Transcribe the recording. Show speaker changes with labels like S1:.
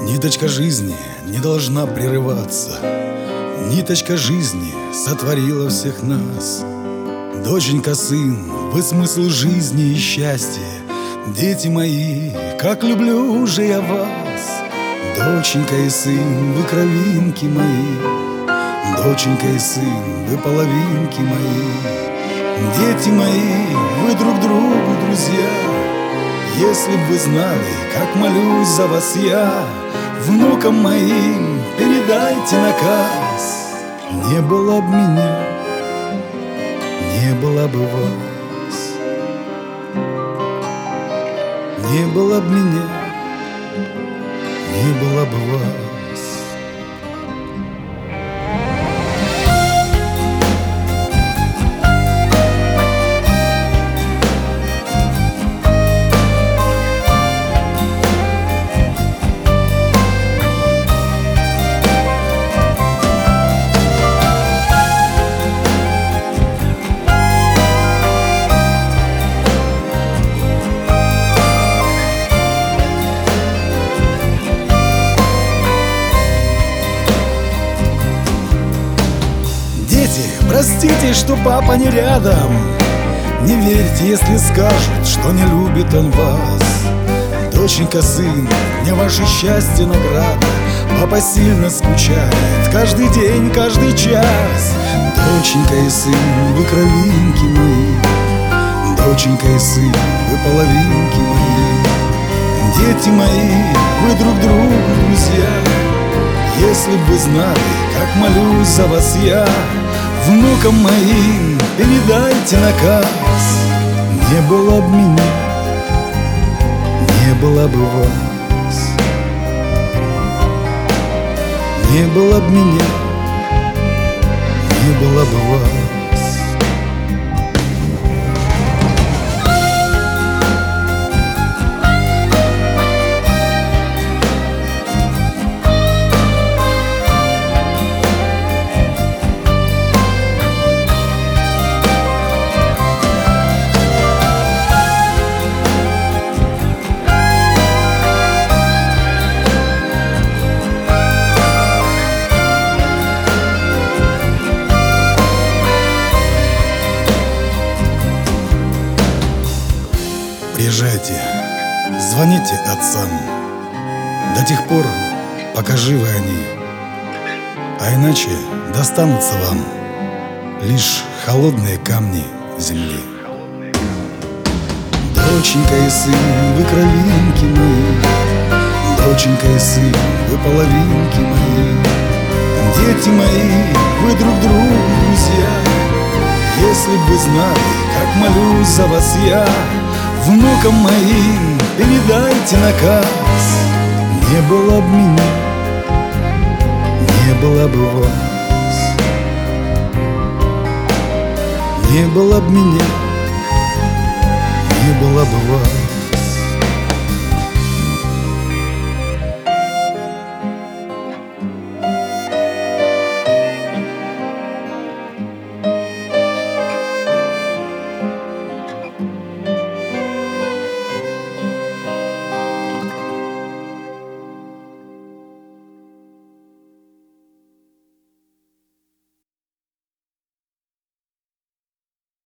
S1: Ниточка жизни не должна прерываться. Ниточка жизни сотворила всех нас. Доченька, сын, вы смысл жизни и счастья. Дети мои, как люблю же я вас. Доченька и сын, вы кровинки мои. Доченька и сын, вы половинки мои. Дети мои, вы друг другу друзья. Если б вы знали, как молюсь за вас я, внукам моим передайте наказ. Не было б меня, не было бы вас. Не было б меня, не было бы вас. Простите, что папа не рядом. Не верьте, если скажут, что не любит он вас. Доченька, сын, мне ваше счастье награда. Папа сильно скучает каждый день, каждый час. Доченька и сын, вы кровинки мои. Доченька и сын, вы половинки мои. Дети мои, вы друг другу друзья. Если б вы знали, как молюсь за вас я, внукам моим передайте наказ. Не было б меня, не было бы вас. Не было б меня, не было бы вас. Приезжайте, звоните отцам до тех пор, пока живы они, а иначе достанутся вам лишь холодные камни земли. Доченька и сын, вы кровинки мои. Доченька и сын, вы половинки мои. Дети мои, вы друг другу друзья. Если б вы знали, как молюсь за вас я, внукам моим передайте наказ. Не было б меня, не было бы вас. Не было б меня, не было бы вас.